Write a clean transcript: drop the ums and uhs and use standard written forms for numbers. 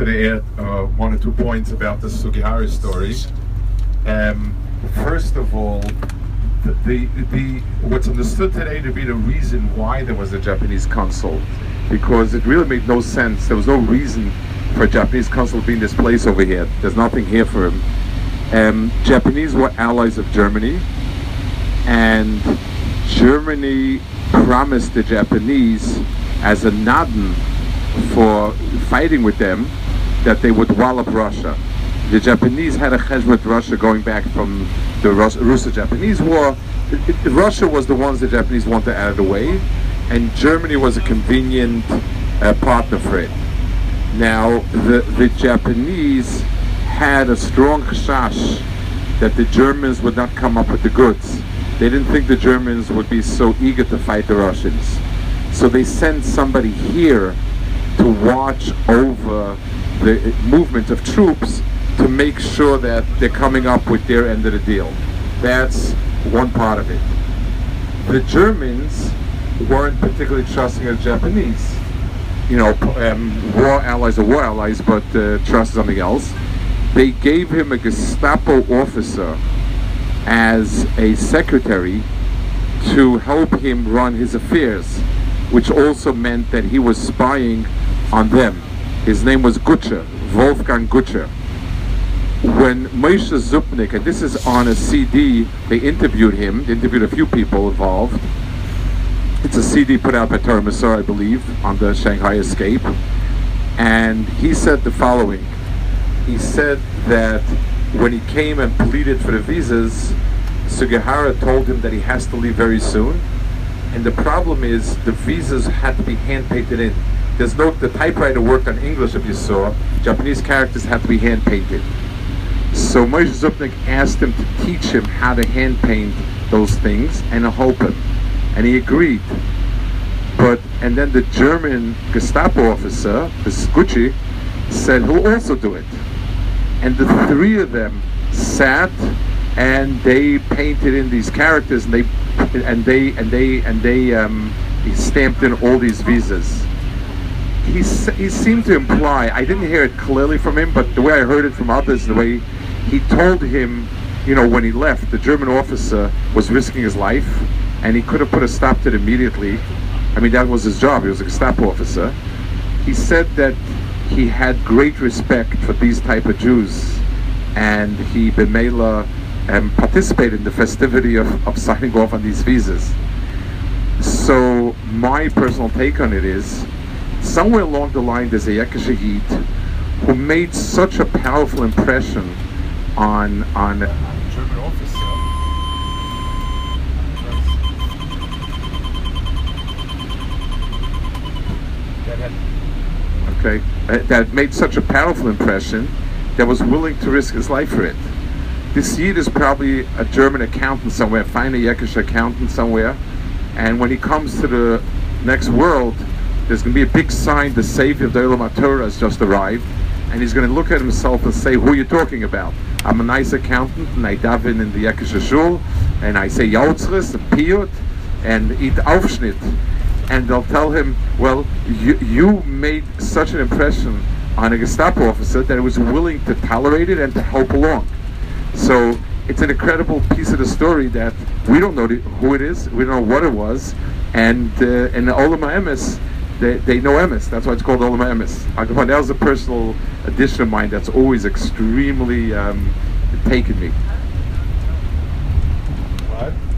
wanted to add 1 or 2 points about the Sugihara story. First of all, what's understood today to be the reason why there was a Japanese consul, because it really made no sense. There was no reason for a Japanese consul to be in this place over here. There's nothing here for him. Japanese were allies of Germany, and Germany promised the Japanese as a nod for fighting with them that they would wallop Russia. The Japanese had a cheshbon with Russia going back from the Russo-Japanese War. Russia was the ones the Japanese wanted out of the way, and Germany was a convenient partner for it. Now, the Japanese had a strong chashash that the Germans would not come up with the goods. They didn't think the Germans would be so eager to fight the Russians. So they sent somebody here to watch over the movement of troops to make sure that they're coming up with their end of the deal. That's one part of it. The Germans weren't particularly trusting of the Japanese. You know, war allies are war allies, but trust something else. They gave him a Gestapo officer as a secretary to help him run his affairs, which also meant that he was spying on them. His name was Gutscher, Wolfgang Gutscher. When Moshe Zupnik, and this is on a CD, they interviewed him, they interviewed a few people involved. It's a CD put out by Torah Masor, I believe, on the Shanghai escape. And he said the following. He said that when he came and pleaded for the visas, Sugihara told him that he has to leave very soon. And the problem is the visas had to be hand-painted in. There's no, the typewriter worked on English, if you saw. Japanese characters had to be hand-painted. So Moshe Zupnik asked him to teach him how to hand-paint those things and to help him. And he agreed. And then the German Gestapo officer, this Gucci, said he'll also do it. And the three of them sat and they painted in these characters, and he stamped in all these visas. He seemed to imply, I didn't hear it clearly from him, but the way I heard it from others, the way he told him, you know, when he left, the German officer was risking his life, and he could have put a stop to it immediately. I mean, that was his job. He was a Gestapo officer. He said that he had great respect for these type of Jews, and he b'meila participated in the festivity of signing off on these visas. So my personal take on it is, somewhere along the line there's a Yekka Shahid who made such a powerful impression on German officer. Okay, that made such a powerful impression that was willing to risk his life for it. This Yid is probably a German accountant somewhere, find a Yekkish accountant somewhere, and when he comes to the next world, there's going to be a big sign, the Savior of the Olam HaTorah has just arrived, and he's going to look at himself and say, who are you talking about? I'm a nice accountant, and I daven in the Yekkish Shul, and I say Yautzris, and Piyut, and eat Aufschnitt. And they'll tell him, well, you made such an impression on a Gestapo officer that he was willing to tolerate it and to help along. So it's an incredible piece of the story that we don't know who it is, we don't know what it was, and in the Olam HaEmes, they know Emes. That's why it's called Olam HaEmes. That was a personal addition of mine that's always extremely taken me. What?